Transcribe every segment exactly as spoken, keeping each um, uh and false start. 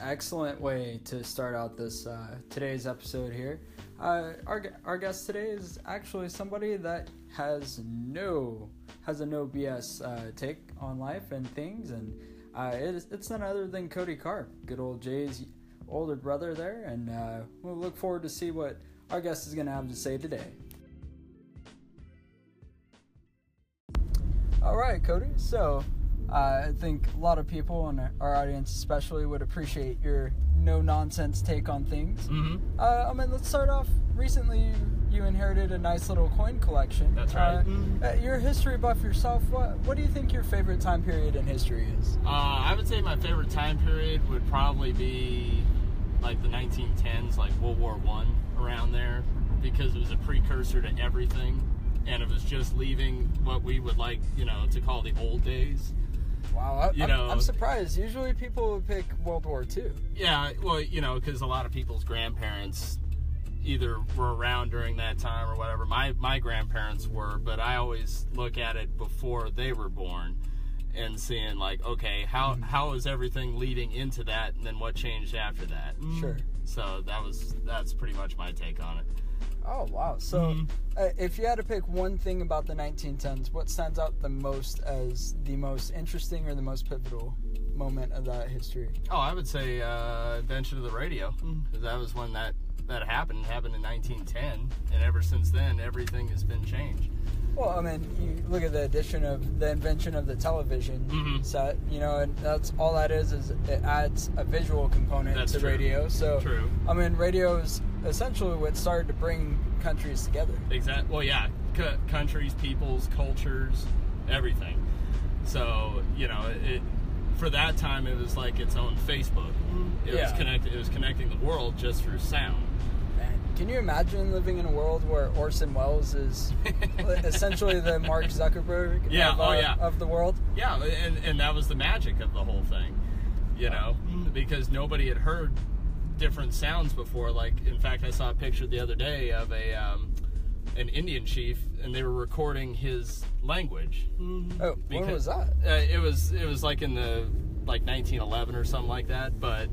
excellent way to start out this uh, today's episode here. Uh, our our guest today is actually somebody that has no has a no B S uh, take on life and things, and uh, it is, it's none other than Cody Karp, good old Jay's older brother there, and uh, we'll look forward to see what our guest is going to have to say today. All right, Cody. So. Uh, I think a lot of people in our audience especially would appreciate your no-nonsense take on things. Mm-hmm. Uh, I mean, let's start off. Recently, you, you inherited a nice little coin collection. That's right. Uh, mm-hmm. uh, you're a history buff yourself. What, what do you think your favorite time period in history is? Uh, I would say my favorite time period would probably be like the nineteen tens, like World War One, around there, because it was a precursor to everything, and it was just leaving what we would like, you know, to call the old days. Wow, I, you I'm, know, I'm surprised. Usually people would pick World War Two. Yeah, well, you know, because a lot of people's grandparents either were around during that time or whatever. My my grandparents were, but I always look at it before they were born and seeing, like, okay, how mm-hmm. how is everything leading into that, and then what changed after that? Sure. So that was that's pretty much my take on it. Oh, wow. So, mm-hmm. uh, if you had to pick one thing about the nineteen tens, what stands out the most as the most interesting or the most pivotal moment of that history? Oh, I would say uh, invention of the radio. Because that was when that, that happened. It happened in nineteen ten. And ever since then, everything has been changed. Well, I mean, you look at the addition of the invention of the television mm-hmm. set, you know, and that's all that is, is it adds a visual component that's to true. radio. So, true. I mean, radio is essentially what started to bring countries together. Exactly. Well, yeah, C- countries, peoples, cultures, everything. So, you know, it, for that time, it was like its own Facebook. It yeah. was connected. It was connecting the world just through sound. Man, can you imagine living in a world where Orson Welles is essentially the Mark Zuckerberg yeah, of, oh, uh, yeah. of the world? Yeah, and, and that was the magic of the whole thing, you know, because nobody had heard different sounds before. Like, in fact, I saw a picture the other day of a um, an Indian chief, and they were recording his language. Oh, because, when was that? Uh, it was it was like in the like nineteen eleven or something like that, but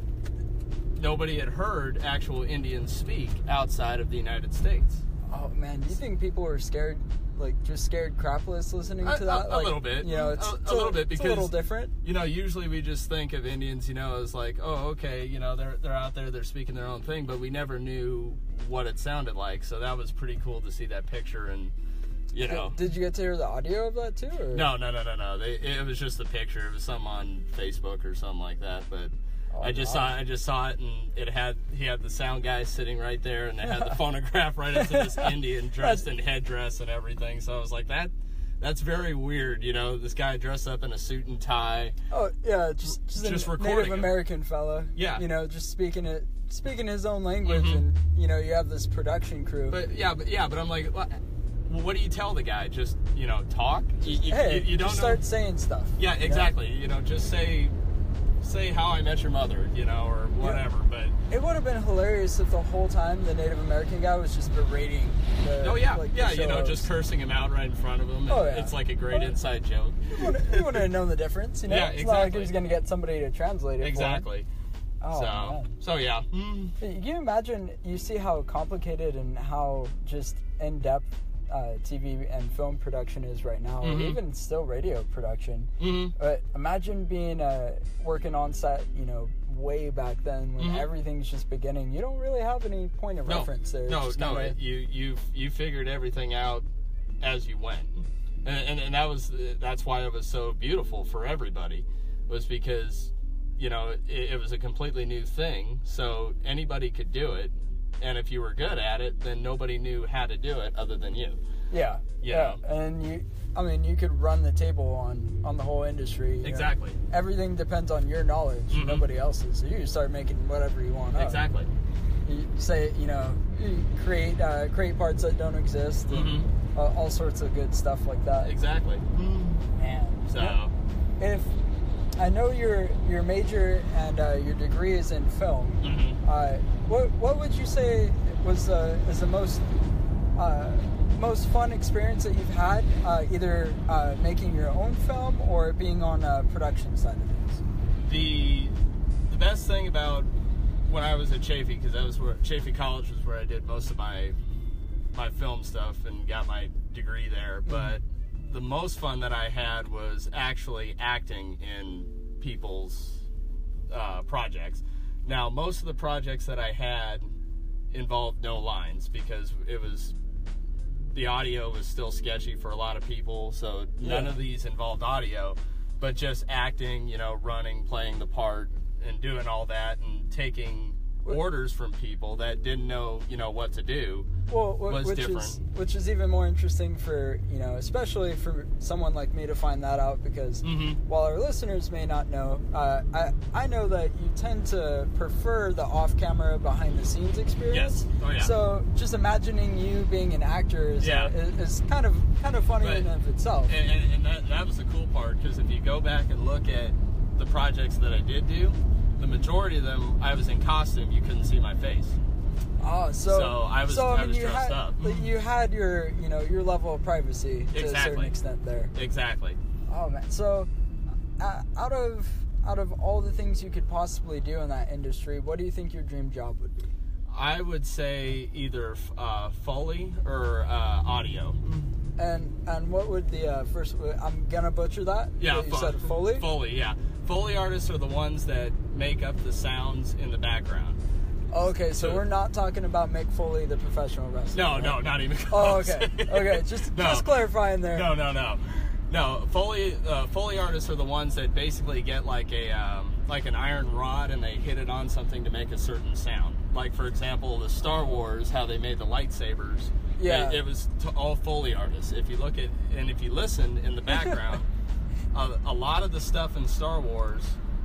nobody had heard actual Indians speak outside of the United States. Oh man, do you think people were scared, like just scared crapless listening A, to that? a, like, a little bit. You know, it's, a, it's a little bit because it's a little different. You know, usually we just think of Indians, you know, as like, oh, okay, you know, they're they're out there, they're speaking their own thing, but we never knew what it sounded like. So that was pretty cool to see that picture, and you know. Did, did you get to hear the audio of that too? Or? No, no, no, no, no. They, it was just a picture. It was something on Facebook or something like that, but. Oh, I just wow. saw I just saw it, and it had he had the sound guy sitting right there, and it had the phonograph right into this Indian dressed in headdress and everything. So I was like, that that's very weird, you know, this guy dressed up in a suit and tie. Oh yeah, just just, Just a recording Native him. American fella. Yeah. You know, just speaking it speaking his own language, Mhm. and you know, you have this production crew. But yeah, but yeah, but I'm like, well, what do you tell the guy? Just, you know, talk. You, you, hey, you, you don't just know. start saying stuff. Yeah, you know? exactly. You know, just say say How I Met Your Mother, you know, or whatever. Yeah. But it would have been hilarious if the whole time the Native American guy was just berating the, oh yeah, like, the yeah, show you know, host. just cursing him out right in front of him. Oh, yeah. It's like a great Oh. inside joke. You wouldn't, you wouldn't have known the difference, you know? Yeah, It's not like he exactly. was going to get somebody to translate it Exactly. for him. Oh, so man. so yeah. Can you imagine, you see how complicated and how just in-depth uh, T V and film production is right now, Mhm. or even still radio production. Mm-hmm. But imagine being uh, working on set, you know, way back then when Mhm. everything's just beginning. You don't really have any point of No, reference there. It's no, just no. kinda- It, you you you figured everything out as you went, and, and and that was that's why it was so beautiful for everybody, was because, you know, it, it was a completely new thing, so anybody could do it, and if you were good at it, then nobody knew how to do it other than you. Yeah, You yeah, know. and you, I mean, you could run the table on on the whole industry. you know. Exactly. Everything depends on your knowledge, Mhm. nobody else's. So you can start making whatever you want. Up. Exactly. You say, you know, you create uh, create parts that don't exist, and Mhm. uh, all sorts of good stuff like that. Exactly. Man, So. if I know your your major and uh, your degree is in film, Mhm. uh, what what would you say was uh, is the most uh, most fun experience that you've had, uh, either uh, making your own film or being on a production side of things? the the best thing about when I was at Chaffey, because that was where Chaffey College was where I did most of my my film stuff and got my degree there. Mm-hmm. But the most fun that I had was actually acting in people's uh, projects. Now, most of the projects that I had involved no lines because it was the audio was still sketchy for a lot of people, so none yeah. of these involved audio, but just acting, you know, running, playing the part, and doing all that, and taking orders from people that didn't know, you know, what to do. Well, was which different. is which is even more interesting for, you know, especially for someone like me to find that out, because mm-hmm. while our listeners may not know, uh, I I know that you tend to prefer the off-camera, behind-the-scenes experience. Yes. Oh yeah. So just imagining you being an actor is yeah. uh, is, is kind of kind of funny but, in and of itself. And, and, and that that was the cool part, because if you go back and look at the projects that I did do, the majority of them I was in costume. You couldn't see my face. Oh, so, so I was, so, I I mean, was you dressed had, up. You had your, you know, your level of privacy to exactly. a certain extent there. Exactly. Oh man, so uh, out of out of all the things you could possibly do in that industry, what do you think your dream job would be? I would say either uh, Foley or uh, audio. And and what would the uh, first? I'm gonna butcher that. Yeah, you fo- said Foley. Foley, yeah. Foley artists are the ones that make up the sounds in the background. Okay, so, so we're not talking about Mick Foley, the professional wrestler. No, right? no, not even Oh, close. okay, okay, just no. just clarifying there. No, no, no, no. Foley uh, Foley artists are the ones that basically get like a um, like an iron rod and they hit it on something to make a certain sound. Like for example, the Star Wars, how they made the lightsabers. Yeah, it, it was to all Foley artists. If you look at and if you listen in the background, a, a lot of the stuff in Star Wars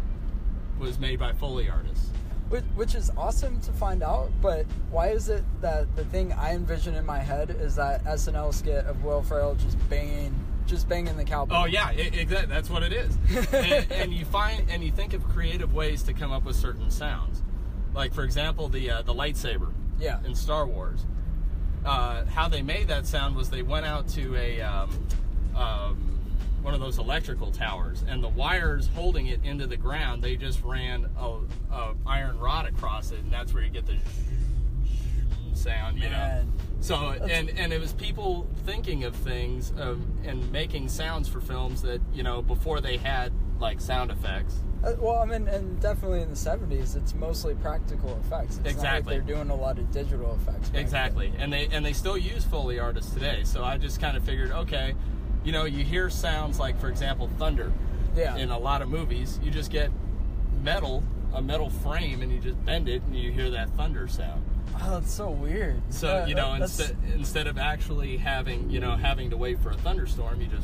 was made by Foley artists. Which, which is awesome to find out, but why is it that the thing I envision in my head is that S N L skit of Will Ferrell just banging, just banging the cowboy? Oh yeah, exactly. That's what it is. and, and you find and you think of creative ways to come up with certain sounds, like for example the uh, the lightsaber. Yeah. In Star Wars, uh, how they made that sound was they went out to a um, um, one of those electrical towers, and the wires holding it into the ground, they just ran a, a iron rod across it, and that's where you get the sound, you Man. know. So and and it was people thinking of things of, and making sounds for films that, you know, before they had like sound effects. Uh, well, I mean, and definitely in the seventies, it's mostly practical effects. It's exactly. not like they're doing a lot of digital effects. Exactly, and they and they still use Foley artists today. So I just kind of figured, okay. You know, you hear sounds like, for example, thunder. Yeah. In a lot of movies, you just get metal, a metal frame, and you just bend it, and you hear that thunder sound. Oh, that's so weird. So uh, you know, that's... instead instead of actually having, you know, having to wait for a thunderstorm, you just,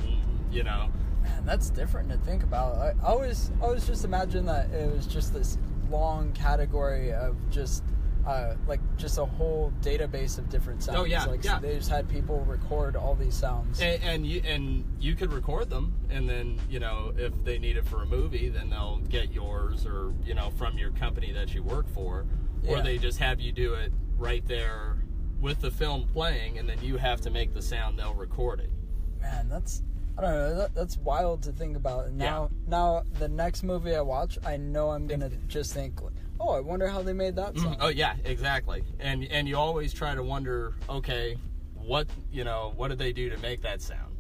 you know. Man, that's different to think about. I always, always just imagine that it was just this long category of just. Uh, like just a whole database of different sounds. Oh yeah, like yeah. So they just had people record all these sounds, and, and you and you could record them, and then you know if they need it for a movie, then they'll get yours or you know from your company that you work for, or yeah. they just have you do it right there with the film playing, and then you have to make the sound. They'll record it. Man, that's I don't know. That, that's wild to think about. And now, yeah. now the next movie I watch, I know I'm gonna just think. Oh, I wonder how they made that sound. Mm-hmm. Oh yeah, exactly. And and you always try to wonder, okay, what you know, what did they do to make that sound?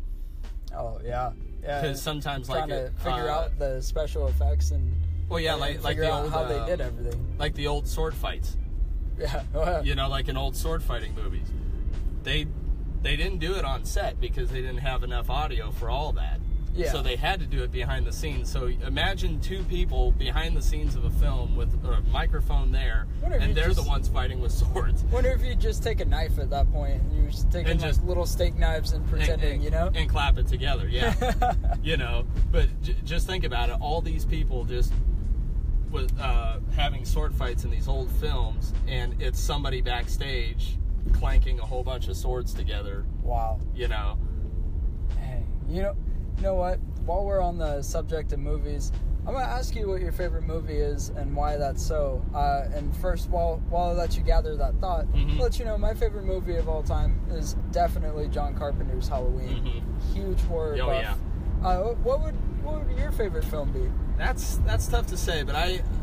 Oh yeah, yeah. Because sometimes trying like to it, figure uh, out the special effects and well yeah, and like like figure the out old how uh, they did everything. Like the old sword fights. Yeah. You know, like in old sword fighting movies, they they didn't do it on set because they didn't have enough audio for all that. Yeah. So they had to do it behind the scenes. So imagine two people behind the scenes of a film with a microphone there, and they're just, the ones fighting with swords. Wonder if you just take a knife at that point and you're just taking and like just, little steak knives and pretending, and, and, you know, and clap it together. Yeah, you know. But j- just think about it. All these people just with uh, having sword fights in these old films, and it's somebody backstage clanking a whole bunch of swords together. Wow. You know. Hey, you know. You know what? While we're on the subject of movies, I'm going to ask you what your favorite movie is and why that's so. Uh, and first, while while I let you gather that thought, mm-hmm. I'll let you know my favorite movie of all time is definitely John Carpenter's Halloween. Mm-hmm. Huge horror oh, buff. Yeah. Uh, what would what would your favorite film be? That's that's tough to say, but I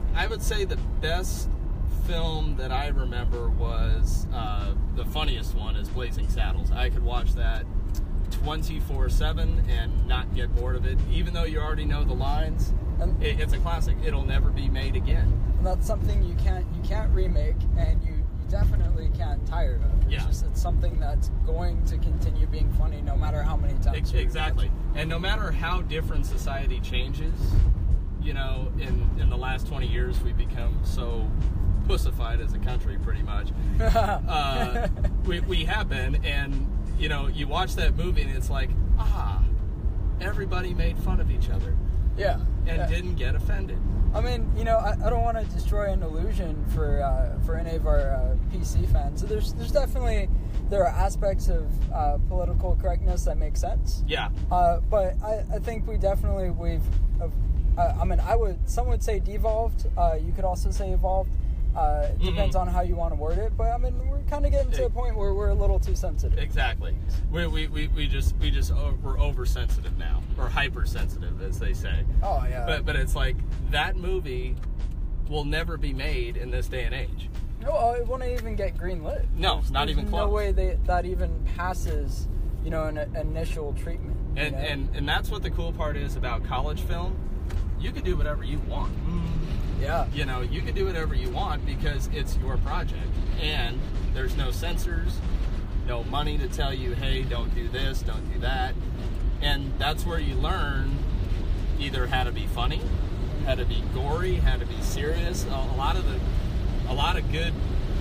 I would say the best film that I remember was uh, the funniest one is Blazing Saddles. I could watch that twenty-four seven and not get bored of it, even though you already know the lines. And it, it's a classic. It'll never be made again. that's something you can't you can't remake, and you, you definitely can't tire of. It's Yeah. just it's something that's going to continue being funny no matter how many times. Ex- you exactly. rewatch And no matter how different society changes, you know, in, in the last twenty years, we've become so pussified as a country, pretty much. it. Uh, we, we have been, and, you know, you watch that movie and it's like, ah, everybody made fun of each other yeah. and yeah. didn't get offended. I mean, you know, I, I don't want to destroy an illusion for uh, for any of our uh, P C fans. So there's there's definitely there are aspects of uh, political correctness that make sense. Yeah. Uh, but I, I think we definitely we've. Uh, I mean, I would some would say devolved. Uh, you could also say evolved. Uh, it depends Mhm. on how you want to word it. But I mean, we're kind of getting to a point where we're a little too sensitive. Exactly. We, we, we, we just we just o- we're oversensitive now, or hypersensitive, as they say. Oh yeah. But but it's like that movie will never be made in this day and age. No, it won't even get greenlit. No, There's- not there's even No close. way they, that even passes, you know, an initial treatment. you And know? and and that's what the cool part is about college film. You can do whatever you want. yeah, You know, you can do whatever you want because it's your project, and there's no censors, no money to tell you, hey, don't do this, don't do that, and that's where you learn either how to be funny, how to be gory, how to be serious. A, a lot of the, a lot of good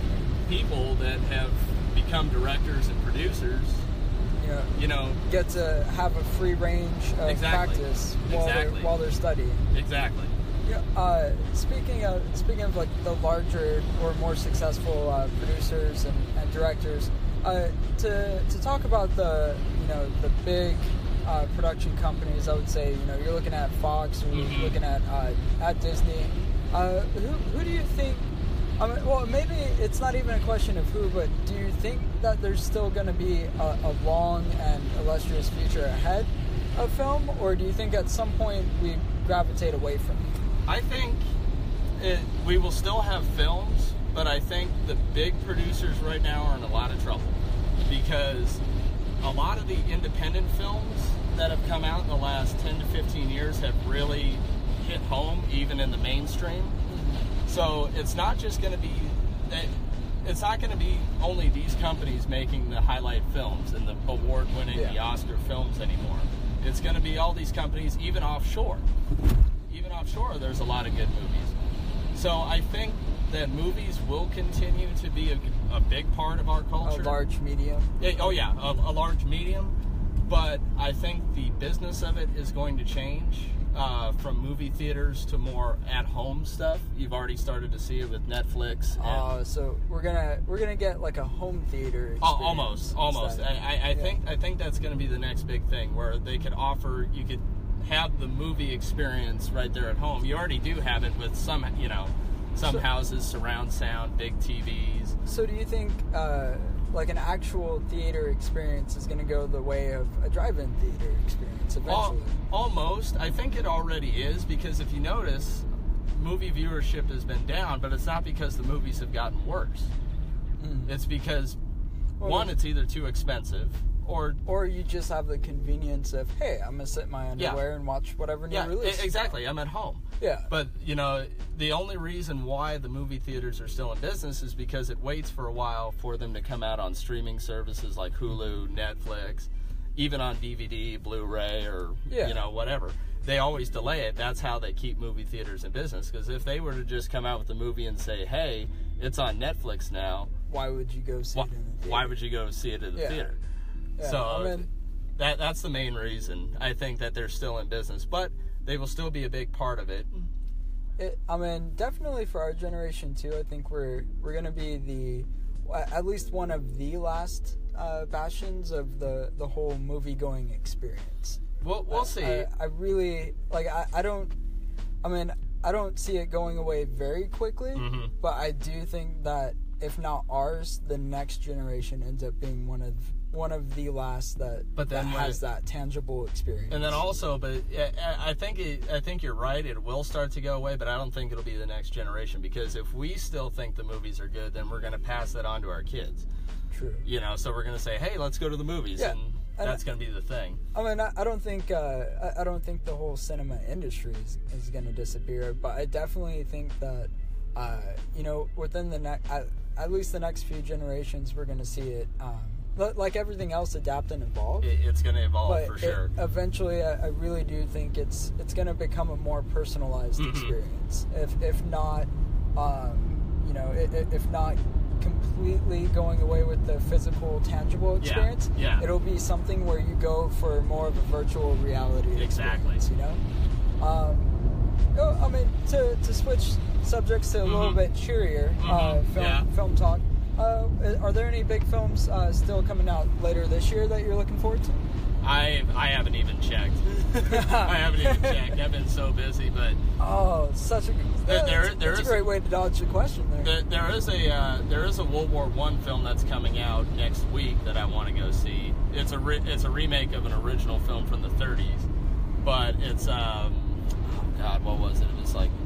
people that have become directors and producers, yeah. you know, Get to have a free range of Exactly. practice while Exactly. they're while they're studying. exactly. Yeah. Uh, speaking of speaking of like the larger or more successful uh, producers and, and directors, uh, to to talk about the you know the big uh, production companies, I would say you know you're looking at Fox, or you're Mhm. looking at uh, at Disney. Uh, who who do you think? I mean, well, maybe it's not even a question of who, but do you think that there's still going to be a, a long and illustrious future ahead of film, or do you think at some point we gravitate away from it? I think it, we will still have films, but I think the big producers right now are in a lot of trouble because a lot of the independent films that have come out in the last ten to fifteen years have really hit home, even in the mainstream. So it's not just going to be, it's not going to be only these companies making the highlight films and the award-winning, Yeah. the Oscar films anymore. It's going to be all these companies, even offshore. Even offshore, there's a lot of good movies. So I think that movies will continue to be a, a big part of our culture. A large medium. Yeah, oh yeah, a, a large medium. But I think the business of it is going to change uh, from movie theaters to more at-home stuff. You've already started to see it with Netflix. And, Uh, so we're gonna we're gonna get like a home theater. Oh, experience almost, almost. I, instead. I, I Yeah. think I think that's going to be the next big thing, where they could offer, you could have the movie experience right there at home. You already do have it with some, you know, some So- houses, surround sound, big T Vs. So do you think uh, like an actual theater experience is gonna go the way of a drive-in theater experience Al- eventually? almost. I think it already is, because if you notice, movie viewership has been down, but it's not because the movies have gotten worse. Mm. It's because, Well, one, it's either too expensive, or Or you just have the convenience of, hey, I'm gonna sit in my underwear and watch whatever new yeah, release. e- exactly. I'm at home. Yeah. But, you know, the only reason why the movie theaters are still in business is because it waits for a while for them to come out on streaming services like Hulu, Netflix, even on D V D, Blu-ray, or, Yeah. you know, whatever. They always delay it. That's how they keep movie theaters in business. Because if they were to just come out with a movie and say, hey, it's on Netflix now, Why would you go see why, it in the theater? why would you go see it in the Yeah. theater? Yeah, so I mean, that that's the main reason I think that they're still in business. But they will still be a big part of it. It, I mean, definitely for our generation too. I think we're we're gonna be the at least one of the last uh, bastions of the the whole movie going experience. We'll we'll I- see. I, I really like. I, I don't. I mean, I don't see it going away very quickly. Mhm. But I do think that if not ours, the next generation ends up being one of one of the last that, but then that has that tangible experience. And then also, but I think it, I think you're right. It will start to go away, but I don't think it'll be the next generation, because if we still think the movies are good, then we're going to pass that on to our kids. True. You know, so we're going to say, hey, let's go to the movies, yeah. and that's going to be the thing. I mean, I, I don't think uh, I, I don't think the whole cinema industry is, is going to disappear, but I definitely think that uh, you know, within the next at, at least the next few generations, we're going to see it. Um, like everything else, adapt and evolve. It, it's going to evolve but for it, sure. Eventually, I, I really do think it's it's going to become a more personalized mm-hmm. experience. If if not, um, you know, if, if not completely going away with the physical, tangible experience, yeah, yeah. it'll be something where you go for more of a virtual reality exactly. experience. You know, um, I mean, to to switch subjects to a mm-hmm. little bit cheerier mm-hmm. uh, film yeah. film talk. Uh, are there any big films uh, still coming out later this year that you're looking forward to? I I haven't even checked. I haven't even checked. I've been so busy, but oh, such a there, there, that's, there that's is a great way to dodge the question there. There, there is a uh, there is a World War One film that's coming out next week that I want to go see. It's a re- it's a remake of an original film from the thirties, but it's um oh God, what was it? It was like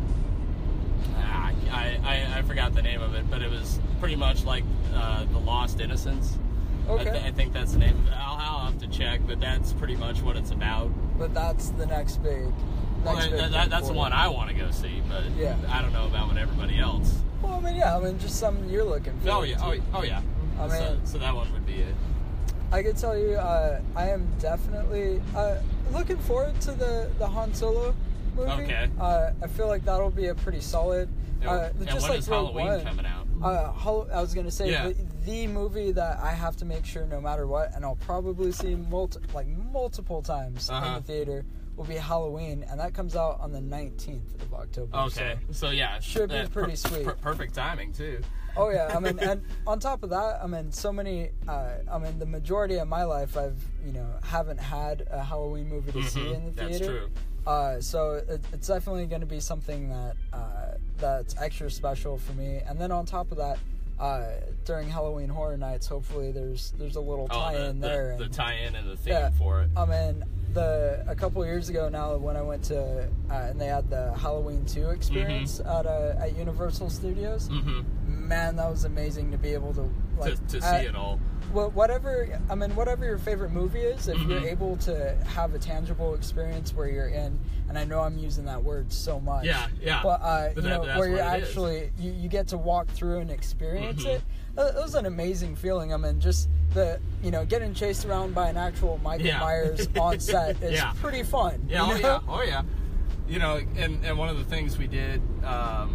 ah, I, I I forgot the name of it, but it was pretty much like uh, The Lost Innocents. Okay. I, th- I think that's the name of it. I'll, I'll have to check, but that's pretty much what it's about. But that's the next big. Next well, big that, that, that's the one I want to go see, but yeah. I don't know about everybody else. Well, I mean, yeah, I mean, just something you're looking for. Oh yeah, oh, oh yeah. I so, mean, so that one would be it. I could tell you, uh, I am definitely uh, looking forward to the, the Han Solo movie. Okay. Uh, I feel like that'll be a pretty solid. Uh, and just when like is Rogue Halloween One, coming out? Uh, Hol- I was gonna say Yeah. the, the movie that I have to make sure no matter what, and I'll probably see multi- like multiple times uh-huh. in the theater, will be Halloween, and that comes out on the nineteenth of October. Okay, so, so yeah, should be uh, pretty per- sweet. Per- perfect timing too. Oh yeah, I mean, and on top of that, I mean, so many. Uh, I mean, the majority of my life, I've you know haven't had a Halloween movie to mm-hmm. see in the theater. That's true. Uh, so it, it's definitely going to be something that uh, that's extra special for me. And then on top of that, uh, during Halloween Horror Nights, hopefully there's there's a little tie-in oh, the, there. The, and, the tie-in and the theme yeah, for it. I mean, the a couple years ago now, when I went to uh, and they had the Halloween two experience mm-hmm. at uh, at Universal Studios. Mm-hmm. Man, that was amazing to be able to like to, to at, see it all. Well, whatever I mean, whatever your favorite movie is, if mm-hmm. you're able to have a tangible experience where you're in, and I know I'm using that word so much, yeah, yeah, but, uh, but you that, know, where you're it actually you, you get to walk through and experience mm-hmm. it. It was an amazing feeling. I mean, just the you know getting chased around by an actual Michael yeah. Myers on set is yeah. pretty fun. Yeah, you oh know? yeah, oh yeah. You know, and and one of the things we did, um,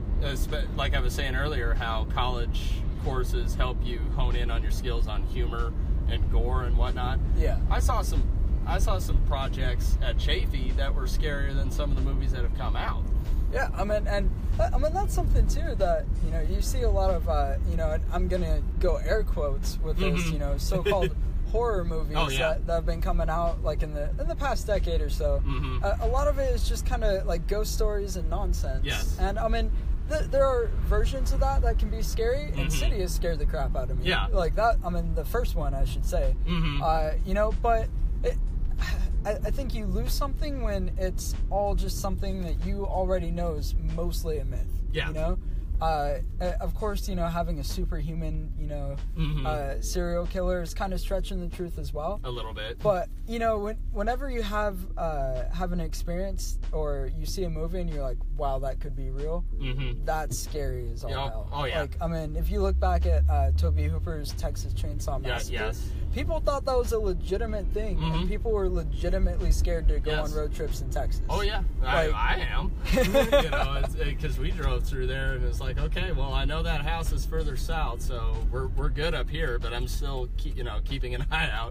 like I was saying earlier, how college courses help you hone in on your skills on humor and gore and whatnot. Yeah, I saw some, I saw some projects at Chafee that were scarier than some of the movies that have come out. Yeah, I mean, and I mean that's something too that you know you see a lot of uh, you know, and I'm gonna go air quotes with mm-hmm. this, you know, so-called horror movies oh, yeah. that, that have been coming out like in the in the past decade or so. Mm-hmm. Uh, a lot of it is just kind of like ghost stories and nonsense. Yes. And I mean, th- there are versions of that that can be scary. Mm-hmm. Insidious scared the crap out of me. Yeah. Like that. I mean, the first one, I should say. Mm-hmm. Uh, you know, but. It, I, I think you lose something when it's all just something that you already know is mostly a myth. Yeah. You know? Uh, of course, you know, having a superhuman, you know, mm-hmm. uh, serial killer is kind of stretching the truth as well. A little bit. But, you know, when, whenever you have uh, have an experience or you see a movie and you're like, wow, that could be real, mm-hmm. that's scary as all yep. hell. Oh, yeah. Like, I mean, if you look back at uh, Tobe Hooper's Texas Chainsaw Massacre, yeah, yes. people thought that was a legitimate thing, mm-hmm. and people were legitimately scared to go yes. on road trips in Texas. Oh, yeah. Like, I, I am. You know, because we drove through there, and it's like, okay, well, I know that house is further south, so we're we're good up here, but I'm still, keep, you know, keeping an eye out.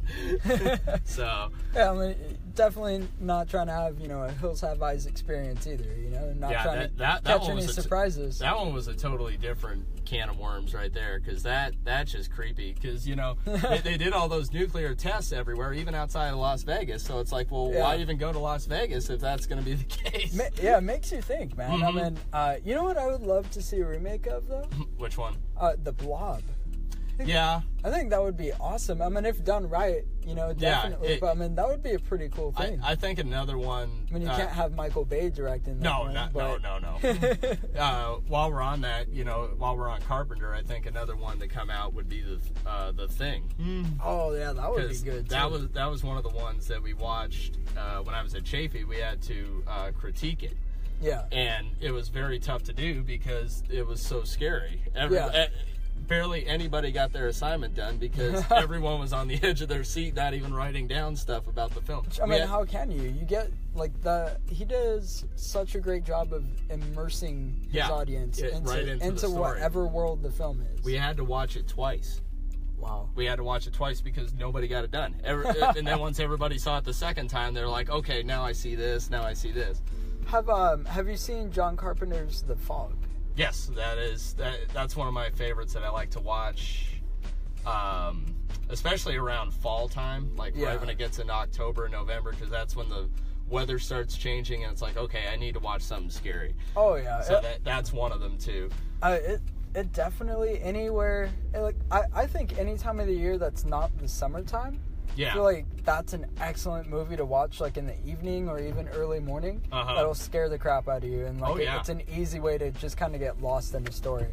So. Yeah, I mean, definitely not trying to have, you know, a Hills Have Eyes experience either, you know, not yeah, trying that, to that, that catch any t- surprises. That one was a totally different can of worms right there, because that, that's just creepy, because, you know, they, they did all those nuclear tests everywhere, even outside of Las Vegas, so it's like, well, yeah. why even go to Las Vegas if that's going to be the case? Ma- yeah, it makes you think, man. Mm-hmm. I mean, uh, you know what I would love to see a remake of, though? Which one? Uh, The Blob. Yeah. I think that would be awesome. I mean, if done right, you know, definitely. Yeah, it, but I mean, that would be a pretty cool thing. I, I think another one. I mean, you uh, can't have Michael Bay directing that. No, one, no, but... no, no, no. uh, while we're on that, you know, while we're on Carpenter, I think another one to come out would be the uh, the Thing. Oh yeah, that would be good. That too. was that was one of the ones that we watched uh, when I was at Chafee. We had to uh, critique it. Yeah. And it was very tough to do because it was so scary. Every, Yeah. eh, barely anybody got their assignment done because everyone was on the edge of their seat, not even writing down stuff about the film. I We mean, had- how can you? You get like the he does such a great job of immersing his Yeah, audience it- into, right into the into story. whatever world the film is. we had to watch it twice. wow. We had to watch it twice because nobody got it done. Every, and then once everybody saw it the second time, they're like, okay, now I see this, now I see this. Have um have you seen John Carpenter's The Fog? Yes, that is that. That's one of my favorites that I like to watch, um, especially around fall time, like Yeah. right when it gets into October, November, because that's when the weather starts changing, and it's like, okay, I need to watch something scary. Oh yeah. So It- that that's one of them too. Uh, it it definitely anywhere it, like I, I think any time of the year that's not the summertime. Yeah. I feel like that's an excellent movie to watch like in the evening or even early morning. Uh-huh. That'll scare the crap out of you and like Oh, it- yeah. it's an easy way to just kind of get lost in the story.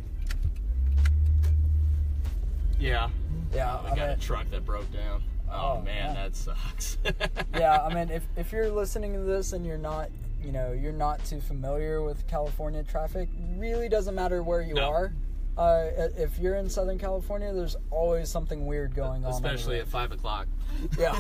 Yeah. Yeah. We I got mean, a truck that broke down. Oh, Oh, man, man. that sucks. yeah, I mean if if you're listening to this and you're not, you know, you're not too familiar with California traffic, really doesn't matter where you No. are. Uh, if you're in Southern California, there's always something weird going on. Especially everywhere. at five o'clock. Yeah.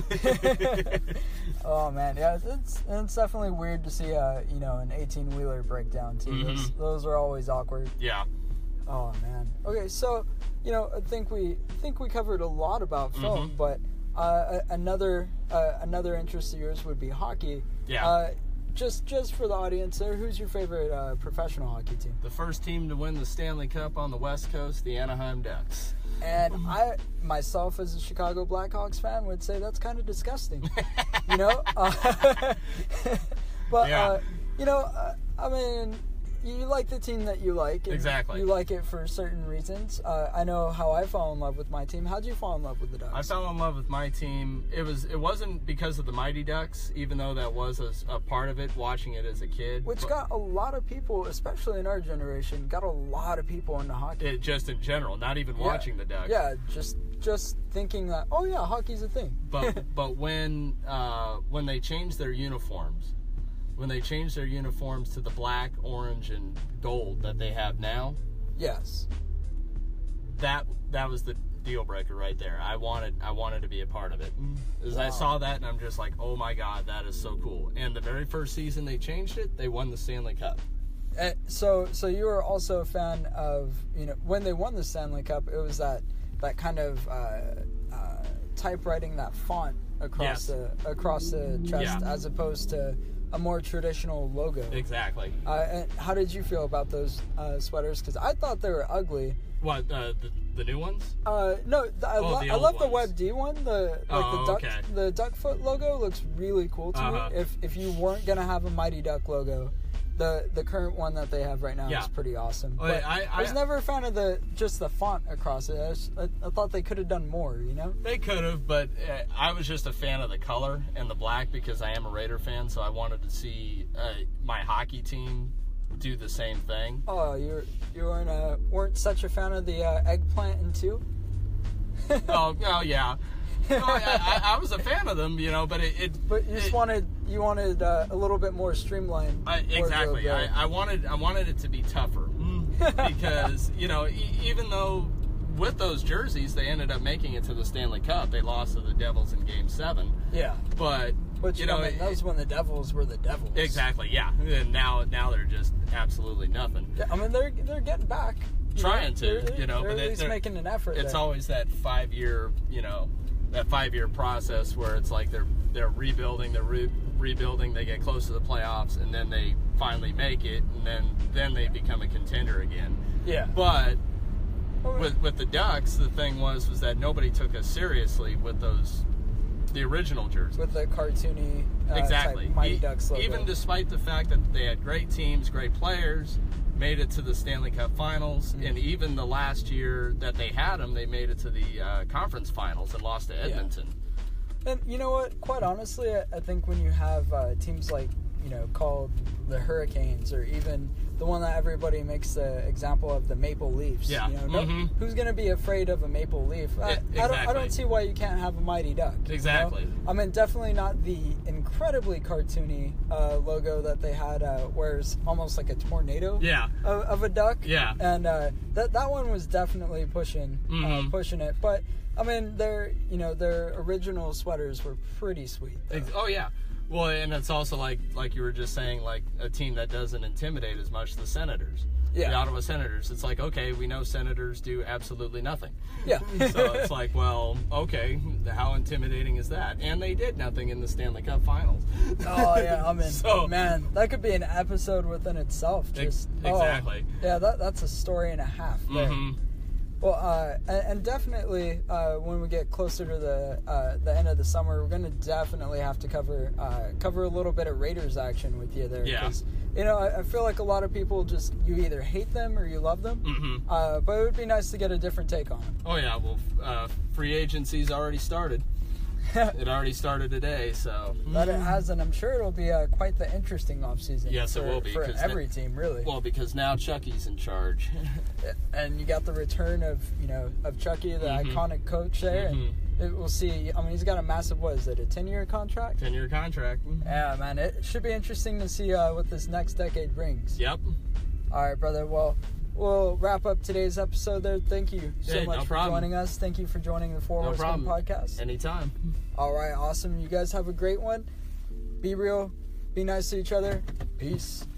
Oh man, yeah, it's it's definitely weird to see a you know an eighteen wheeler break down too. Mhm. Those, those are always awkward. Yeah. Oh man. Okay, so you know I think we think we covered a lot about film, Mhm. but uh, a- another uh, another interest of yours would be hockey. Yeah. Uh, just just for the audience there, who's your favorite uh, professional hockey team? The first team to win the Stanley Cup on the West Coast, the Anaheim Ducks. And I, myself, as a Chicago Blackhawks fan, would say that's kind of disgusting. You know? Uh, but, Yeah. uh, you know, uh, I mean, you like the team that you like. And Exactly. You like it for certain reasons. Uh, I know how I fell in love with my team. How'd you fall in love with the Ducks? I fell in love with my team. It was it wasn't because of the Mighty Ducks, even though that was a, a part of it, watching it as a kid. Which but got a lot of people, especially in our generation, got a lot of people into hockey. it, just in general, not even Yeah. watching the Ducks. Yeah, just just thinking that, oh yeah, hockey's a thing. But but when uh, when they changed their uniforms, when they changed their uniforms to the black, orange, and gold that they have now, Yes. that that was the deal breaker right there. I wanted I wanted to be a part of it. As I Wow. saw that, and I'm just like, oh my god, that is so cool. And the very first season they changed it, they won the Stanley Cup. Uh, so, so you were also a fan of, you know, when they won the Stanley Cup, it was that that kind of uh, uh, typewriting, that font across Yes. the across the chest, Yeah. as opposed to a more traditional logo. Exactly. Uh, and how did you feel about those uh, sweaters? Because I thought they were ugly. What uh, the the new ones? Uh, no, th- I, Oh, lo- the I old love the ones. Web D one. The like Oh, the duck okay. the Duckfoot logo looks really cool to Uh-huh. me. If if you weren't gonna have a Mighty Duck logo, the the current one that they have right now Yeah. is pretty awesome. Oh, But I- I, was I- never a fan of the just the font across it. I, just, I, I thought they could have done more. You know? They could have, but uh, I was just a fan of the color and the black because I am a Raider fan, so I wanted to see uh, my hockey team do the same thing. Oh, you you weren't uh, weren't such a fan of the uh, eggplant and two. oh, oh yeah. No, I, I, I was a fan of them, you know, but it. it But you just it- wanted you wanted uh, a little bit more streamlined. I, exactly. wardrobe, I, I wanted I wanted it to be tougher because you know e- even though with those jerseys they ended up making it to the Stanley Cup, they lost to the Devils in Game Seven. yeah. But Which you know I mean, that it- was when the Devils were the Devils. exactly, yeah. And now now they're just absolutely nothing. Yeah, I mean, they're they're getting back. you Trying know? to, They're- you know, they're but at they- least they're- making an effort. It's there. always that five year, you know, that five year process where it's like they're they're rebuilding, they're re- rebuilding, they get close to the playoffs, and then they finally make it, and then then they become a contender again. Yeah. But Oh, with with the Ducks, the thing was was that nobody took us seriously with those the original jersey. With the cartoony uh, exactly. type Mighty E- Ducks logo. Even despite the fact that they had great teams, great players, made it to the Stanley Cup Finals, mm-hmm. and even the last year that they had them, they made it to the uh, conference finals and lost to Edmonton. Yeah. And you know what? Quite honestly, I, I think when you have uh, teams like, you know, called the Hurricanes, or even the one that everybody makes the example of, the Maple Leafs. Yeah. You know, no, mm-hmm. who's going to be afraid of a Maple Leaf? I, exactly. I, don't, I don't see why you can't have a Mighty Duck. Exactly. You know? I mean, definitely not the incredibly cartoony uh, logo that they had, uh, where it's almost like a tornado yeah. of, of a duck. Yeah. And uh, that that one was definitely pushing mm-hmm. uh, pushing it. But I mean, their you know their original sweaters were pretty sweet. Though. Oh yeah. Well, and it's also like like you were just saying, like a team that doesn't intimidate as much, the Senators. Yeah. The Ottawa Senators. It's like, okay, we know Senators do absolutely nothing. Yeah. So it's like, well, okay, how intimidating is that? And they did nothing in the Stanley Cup Finals. Oh, yeah, I mean, so, man, that could be an episode within itself. Just ex- exactly. Oh, yeah, that that's a story and a half there. Mm-hmm. Well, uh, and, and definitely uh, when we get closer to the uh, the end of the summer, we're going to definitely have to cover uh, cover a little bit of Raiders action with you there. Yeah. Because, you know, I, I feel like a lot of people just, you either hate them or you love them. Mm-hmm. Uh, but it would be nice to get a different take on them. Oh, yeah. Well, uh, free agency's already started. It already started today, so. But it has, and I'm sure it'll be uh, quite the interesting offseason. Yes, for, it will be. For every now, team, really. Well, because now Chucky's in charge. And you got the return of, you know, of Chucky, the mm-hmm. iconic coach there. Mm-hmm. And it, we'll see. I mean, he's got a massive, what is it, a ten-year contract? ten-year contract. Yeah, man. It should be interesting to see uh, what this next decade brings. Yep. All right, brother. Well, we'll wrap up today's episode there. Thank you so hey, much no for problem. joining us. Thank you for joining the Four no Horsemen problem. podcast. Anytime. All right, awesome. You guys have a great one. Be real. Be nice to each other. Peace.